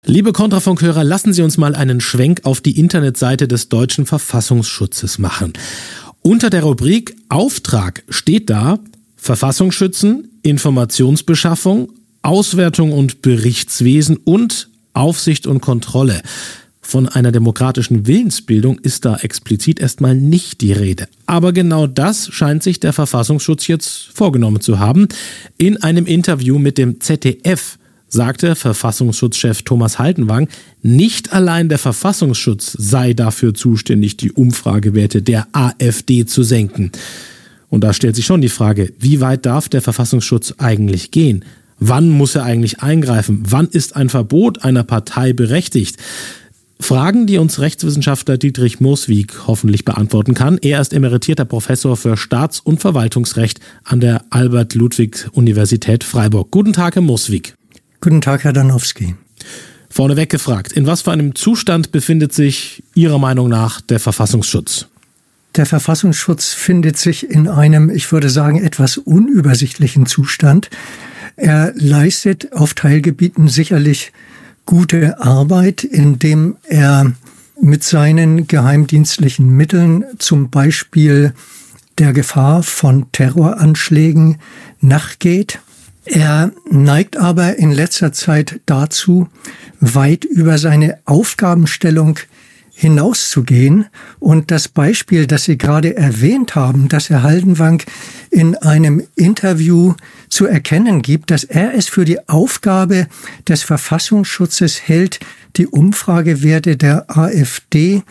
Liebe Kontrafunkhörer, lassen Sie uns mal einen Schwenk auf die Internetseite des Deutschen Verfassungsschutzes machen. Unter der Rubrik Auftrag steht da Verfassungsschützen, Informationsbeschaffung, Auswertung und Berichtswesen und Aufsicht und Kontrolle. Von einer demokratischen Willensbildung ist da explizit erstmal nicht die Rede. Aber genau das scheint sich der Verfassungsschutz jetzt vorgenommen zu haben. In einem Interview mit dem ZDF sagte Verfassungsschutzchef Thomas Haldenwang, nicht allein der Verfassungsschutz sei dafür zuständig, die Umfragewerte der AfD zu senken. Und da stellt sich schon die Frage, wie weit darf der Verfassungsschutz eigentlich gehen? Wann muss er eigentlich eingreifen? Wann ist ein Verbot einer Partei berechtigt? Fragen, die uns Rechtswissenschaftler Dietrich Moswig hoffentlich beantworten kann. Er ist emeritierter Professor für Staats- und Verwaltungsrecht an der Albert-Ludwigs-Universität Freiburg. Guten Tag, Herr Moswig. Guten Tag, Herr Danowski. Vorneweg gefragt, in was für einem Zustand befindet sich Ihrer Meinung nach der Verfassungsschutz? Der Verfassungsschutz findet sich in einem, ich würde sagen, etwas unübersichtlichen Zustand. Er leistet auf Teilgebieten sicherlich gute Arbeit, indem er mit seinen geheimdienstlichen Mitteln zum Beispiel der Gefahr von Terroranschlägen nachgeht. Er neigt aber in letzter Zeit dazu, weit über seine Aufgabenstellung hinauszugehen. Und das Beispiel, das Sie gerade erwähnt haben, das Herr Haldenwang in einem Interview zu erkennen gibt, dass er es für die Aufgabe des Verfassungsschutzes hält, die Umfragewerte der AfD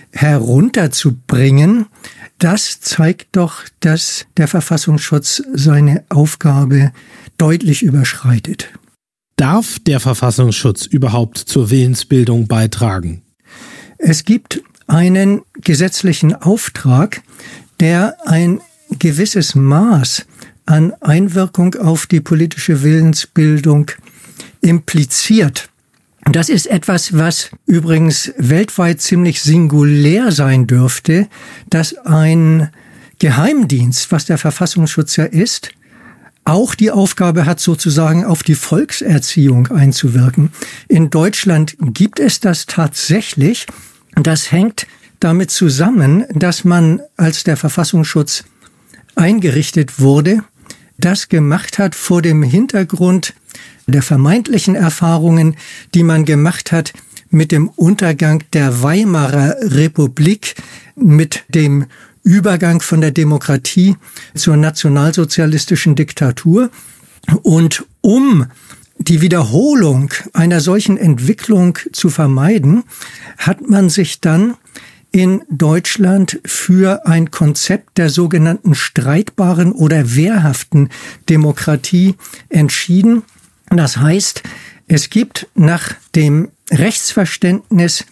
herunterzubringen, das zeigt doch, dass der Verfassungsschutz seine Aufgabe deutlich überschreitet. Darf der Verfassungsschutz überhaupt zur Willensbildung beitragen? Es gibt einen gesetzlichen Auftrag, der ein gewisses Maß an Einwirkung auf die politische Willensbildung impliziert. Das ist etwas, was übrigens weltweit ziemlich singulär sein dürfte, dass ein Geheimdienst, was der Verfassungsschutz ja ist, auch die Aufgabe hat, sozusagen auf die Volkserziehung einzuwirken. In Deutschland gibt es das tatsächlich. Das hängt damit zusammen, dass man, als der Verfassungsschutz eingerichtet wurde, das gemacht hat vor dem Hintergrund der vermeintlichen Erfahrungen, die man gemacht hat mit dem Untergang der Weimarer Republik, mit dem Übergang von der Demokratie zur nationalsozialistischen Diktatur. Und um die Wiederholung einer solchen Entwicklung zu vermeiden, hat man sich dann in Deutschland für ein Konzept der sogenannten streitbaren oder wehrhaften Demokratie entschieden. Das heißt, es gibt nach dem Rechtsverständnis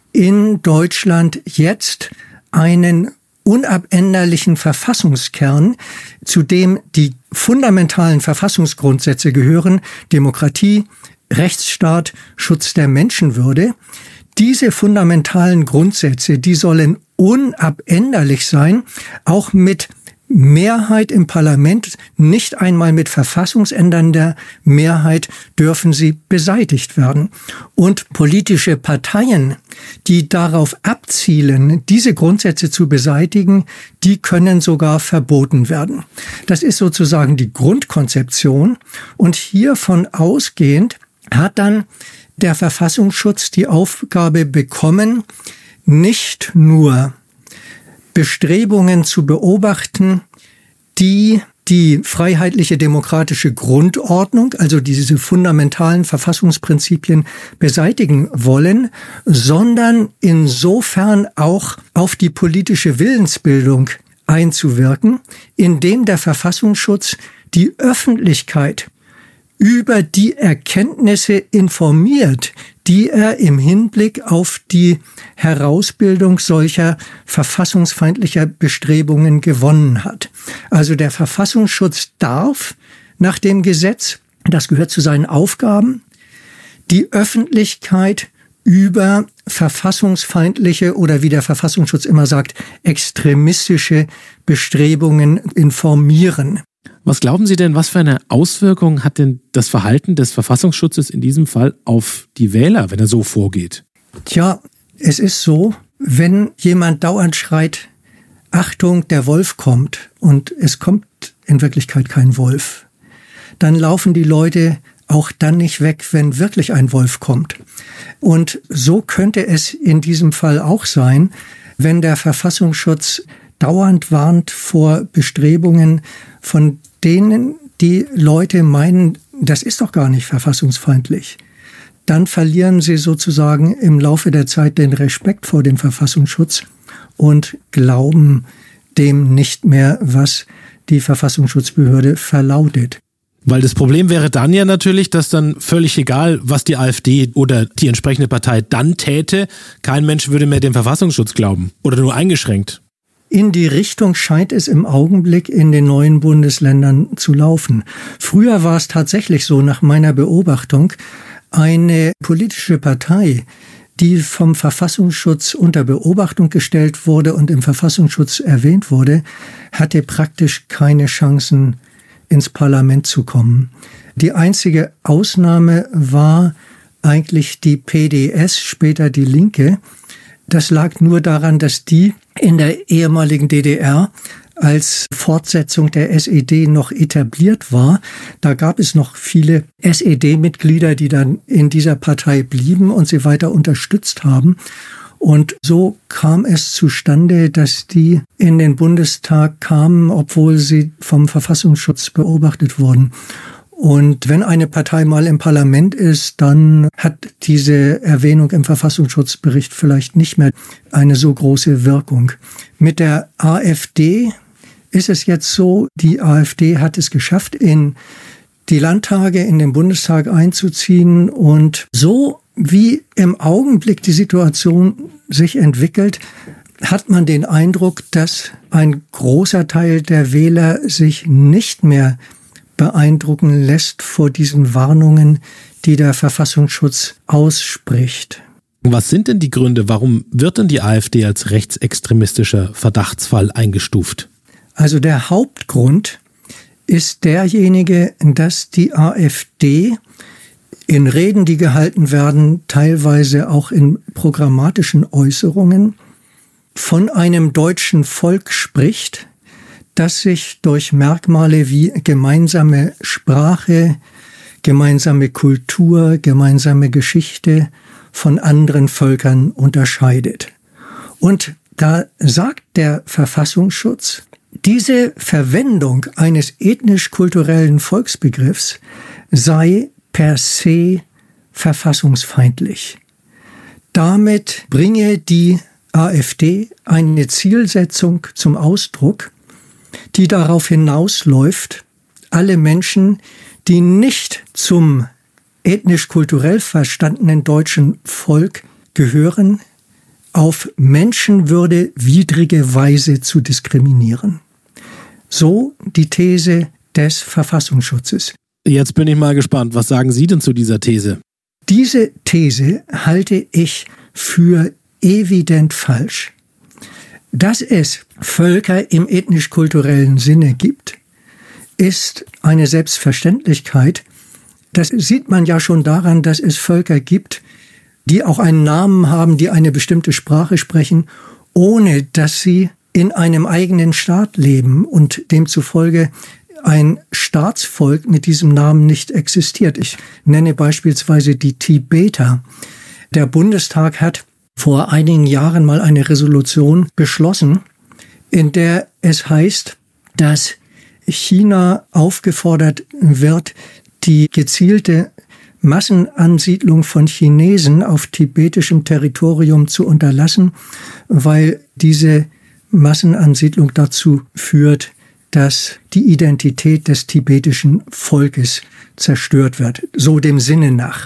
in Deutschland jetzt einen unabänderlichen Verfassungskern, zu dem die fundamentalen Verfassungsgrundsätze gehören: Demokratie, Rechtsstaat, Schutz der Menschenwürde. Diese fundamentalen Grundsätze, die sollen unabänderlich sein, auch mit Mehrheit im Parlament, nicht einmal mit verfassungsändernder Mehrheit dürfen sie beseitigt werden. Und politische Parteien, die darauf abzielen, diese Grundsätze zu beseitigen, die können sogar verboten werden. Das ist sozusagen die Grundkonzeption. Und hiervon ausgehend hat dann der Verfassungsschutz die Aufgabe bekommen, nicht nur Bestrebungen zu beobachten, die die freiheitliche demokratische Grundordnung, also diese fundamentalen Verfassungsprinzipien beseitigen wollen, sondern insofern auch auf die politische Willensbildung einzuwirken, indem der Verfassungsschutz die Öffentlichkeit über die Erkenntnisse informiert, die er im Hinblick auf die Herausbildung solcher verfassungsfeindlicher Bestrebungen gewonnen hat. Also der Verfassungsschutz darf nach dem Gesetz, das gehört zu seinen Aufgaben, die Öffentlichkeit über verfassungsfeindliche oder, wie der Verfassungsschutz immer sagt, extremistische Bestrebungen informieren. Was glauben Sie denn, was für eine Auswirkung hat denn das Verhalten des Verfassungsschutzes in diesem Fall auf die Wähler, wenn er so vorgeht? Tja, es ist so, wenn jemand dauernd schreit, Achtung, der Wolf kommt, und es kommt in Wirklichkeit kein Wolf, dann laufen die Leute auch dann nicht weg, wenn wirklich ein Wolf kommt. Und so könnte es in diesem Fall auch sein, wenn der Verfassungsschutz dauernd warnt vor Bestrebungen, von denen die Leute meinen, das ist doch gar nicht verfassungsfeindlich. Dann verlieren sie sozusagen im Laufe der Zeit den Respekt vor dem Verfassungsschutz und glauben dem nicht mehr, was die Verfassungsschutzbehörde verlautet. Weil das Problem wäre dann ja natürlich, dass dann völlig egal, was die AfD oder die entsprechende Partei dann täte, kein Mensch würde mehr dem Verfassungsschutz glauben oder nur eingeschränkt. In die Richtung scheint es im Augenblick in den neuen Bundesländern zu laufen. Früher war es tatsächlich so, nach meiner Beobachtung, eine politische Partei, die vom Verfassungsschutz unter Beobachtung gestellt wurde und im Verfassungsschutz erwähnt wurde, hatte praktisch keine Chancen, ins Parlament zu kommen. Die einzige Ausnahme war eigentlich die PDS, später die Linke. Das lag nur daran, dass die in der ehemaligen DDR als Fortsetzung der SED noch etabliert war. Da gab es noch viele SED-Mitglieder, die dann in dieser Partei blieben und sie weiter unterstützt haben. Und so kam es zustande, dass die in den Bundestag kamen, obwohl sie vom Verfassungsschutz beobachtet wurden. Und wenn eine Partei mal im Parlament ist, dann hat diese Erwähnung im Verfassungsschutzbericht vielleicht nicht mehr eine so große Wirkung. Mit der AfD ist es jetzt so, die AfD hat es geschafft, in die Landtage, in den Bundestag einzuziehen. Und so wie im Augenblick die Situation sich entwickelt, hat man den Eindruck, dass ein großer Teil der Wähler sich nicht mehr beeindrucken lässt vor diesen Warnungen, die der Verfassungsschutz ausspricht. Was sind denn die Gründe, warum wird denn die AfD als rechtsextremistischer Verdachtsfall eingestuft? Also der Hauptgrund ist derjenige, dass die AfD in Reden, die gehalten werden, teilweise auch in programmatischen Äußerungen, von einem deutschen Volk spricht, das sich durch Merkmale wie gemeinsame Sprache, gemeinsame Kultur, gemeinsame Geschichte von anderen Völkern unterscheidet. Und da sagt der Verfassungsschutz, diese Verwendung eines ethnisch-kulturellen Volksbegriffs sei per se verfassungsfeindlich. Damit bringe die AfD eine Zielsetzung zum Ausdruck, die darauf hinausläuft, alle Menschen, die nicht zum ethnisch-kulturell verstandenen deutschen Volk gehören, auf Menschenwürde widrige Weise zu diskriminieren. So die These des Verfassungsschutzes. Jetzt bin ich mal gespannt, was sagen Sie denn zu dieser These? Diese These halte ich für evident falsch. Dass es Völker im ethnisch-kulturellen Sinne gibt, ist eine Selbstverständlichkeit. Das sieht man ja schon daran, dass es Völker gibt, die auch einen Namen haben, die eine bestimmte Sprache sprechen, ohne dass sie in einem eigenen Staat leben und demzufolge ein Staatsvolk mit diesem Namen nicht existiert. Ich nenne beispielsweise die Tibeter. Der Bundestag hat vor einigen Jahren mal eine Resolution beschlossen, in der es heißt, dass China aufgefordert wird, die gezielte Massenansiedlung von Chinesen auf tibetischem Territorium zu unterlassen, weil diese Massenansiedlung dazu führt, dass die Identität des tibetischen Volkes zerstört wird, so dem Sinne nach.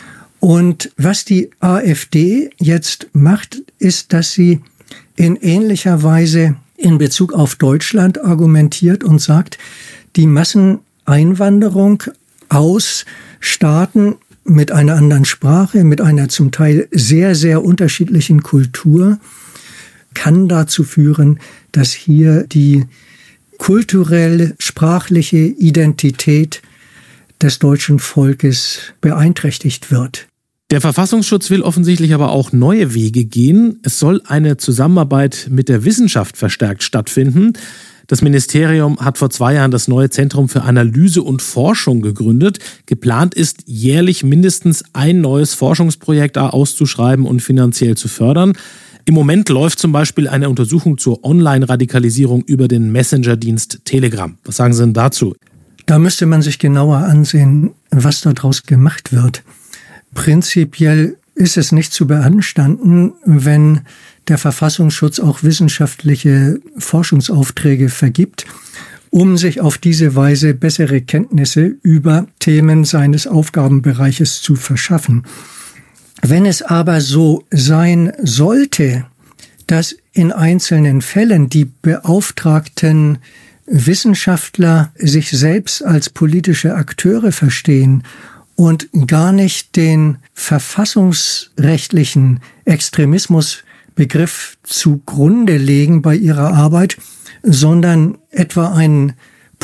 Und was die AfD jetzt macht, ist, dass sie in ähnlicher Weise in Bezug auf Deutschland argumentiert und sagt, die Masseneinwanderung aus Staaten mit einer anderen Sprache, mit einer zum Teil sehr, sehr unterschiedlichen Kultur kann dazu führen, dass hier die kulturelle, sprachliche Identität des deutschen Volkes beeinträchtigt wird. Der Verfassungsschutz will offensichtlich aber auch neue Wege gehen. Es soll eine Zusammenarbeit mit der Wissenschaft verstärkt stattfinden. Das Ministerium hat vor 2 Jahren das neue Zentrum für Analyse und Forschung gegründet. Geplant ist, jährlich mindestens ein neues Forschungsprojekt auszuschreiben und finanziell zu fördern. Im Moment läuft zum Beispiel eine Untersuchung zur Online-Radikalisierung über den Messenger-Dienst Telegram. Was sagen Sie denn dazu? Da müsste man sich genauer ansehen, was daraus gemacht wird. Prinzipiell ist es nicht zu beanstanden, wenn der Verfassungsschutz auch wissenschaftliche Forschungsaufträge vergibt, um sich auf diese Weise bessere Kenntnisse über Themen seines Aufgabenbereiches zu verschaffen. Wenn es aber so sein sollte, dass in einzelnen Fällen die beauftragten Wissenschaftler sich selbst als politische Akteure verstehen und gar nicht den verfassungsrechtlichen Extremismusbegriff zugrunde legen bei ihrer Arbeit, sondern etwa einen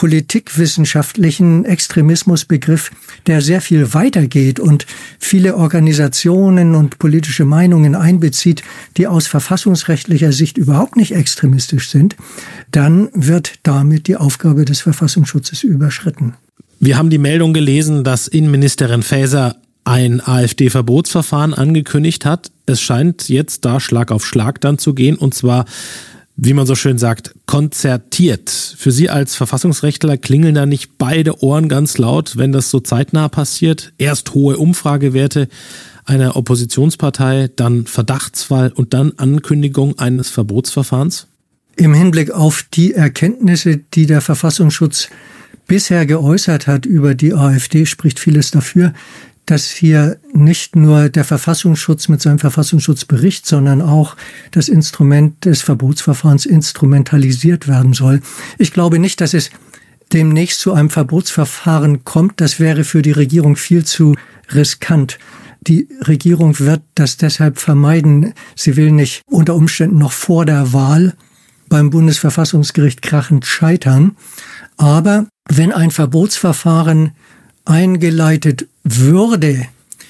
politikwissenschaftlichen Extremismusbegriff, der sehr viel weitergeht und viele Organisationen und politische Meinungen einbezieht, die aus verfassungsrechtlicher Sicht überhaupt nicht extremistisch sind, dann wird damit die Aufgabe des Verfassungsschutzes überschritten. Wir haben die Meldung gelesen, dass Innenministerin Faeser ein AfD-Verbotsverfahren angekündigt hat. Es scheint jetzt da Schlag auf Schlag dann zu gehen, und zwar, wie man so schön sagt, konzertiert. Für Sie als Verfassungsrechtler klingeln da nicht beide Ohren ganz laut, wenn das so zeitnah passiert? Erst hohe Umfragewerte einer Oppositionspartei, dann Verdachtsfall und dann Ankündigung eines Verbotsverfahrens? Im Hinblick auf die Erkenntnisse, die der Verfassungsschutz bisher geäußert hat über die AfD, spricht vieles dafür, dass hier nicht nur der Verfassungsschutz mit seinem Verfassungsschutzbericht, sondern auch das Instrument des Verbotsverfahrens instrumentalisiert werden soll. Ich glaube nicht, dass es demnächst zu einem Verbotsverfahren kommt. Das wäre für die Regierung viel zu riskant. Die Regierung wird das deshalb vermeiden. Sie will nicht unter Umständen noch vor der Wahl beim Bundesverfassungsgericht krachend scheitern. Aber wenn ein Verbotsverfahren eingeleitet würde,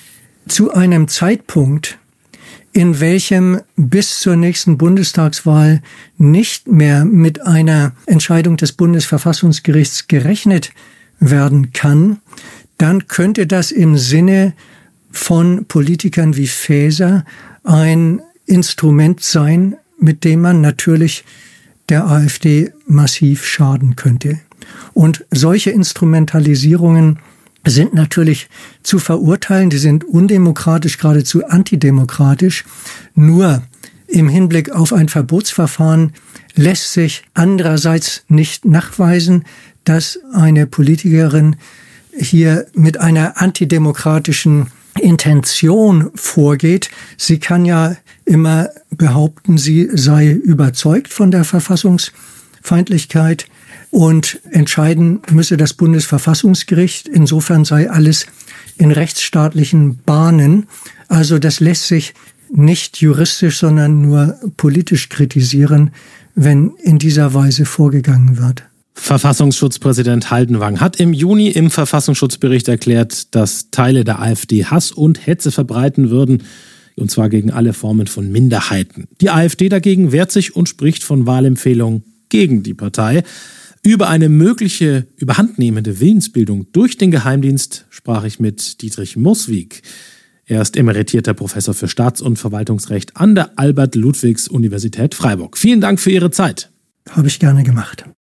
zu einem Zeitpunkt, in welchem bis zur nächsten Bundestagswahl nicht mehr mit einer Entscheidung des Bundesverfassungsgerichts gerechnet werden kann, dann könnte das im Sinne von Politikern wie Faeser ein Instrument sein, mit dem man natürlich der AfD massiv schaden könnte. Und solche Instrumentalisierungen sind natürlich zu verurteilen, die sind undemokratisch, geradezu antidemokratisch. Nur im Hinblick auf ein Verbotsverfahren lässt sich andererseits nicht nachweisen, dass eine Politikerin hier mit einer antidemokratischen Intention vorgeht. Sie kann ja immer behaupten, sie sei überzeugt von der Verfassungsfeindlichkeit und entscheiden müsse das Bundesverfassungsgericht. Insofern sei alles in rechtsstaatlichen Bahnen. Also das lässt sich nicht juristisch, sondern nur politisch kritisieren, wenn in dieser Weise vorgegangen wird. Verfassungsschutzpräsident Haldenwang hat im Juni im Verfassungsschutzbericht erklärt, dass Teile der AfD Hass und Hetze verbreiten würden, und zwar gegen alle Formen von Minderheiten. Die AfD dagegen wehrt sich und spricht von Wahlempfehlungen gegen die Partei. Über eine mögliche überhandnehmende Willensbildung durch den Geheimdienst sprach ich mit Dietrich Moswig. Er ist emeritierter Professor für Staats- und Verwaltungsrecht an der Albert-Ludwigs-Universität Freiburg. Vielen Dank für Ihre Zeit. Habe ich gerne gemacht.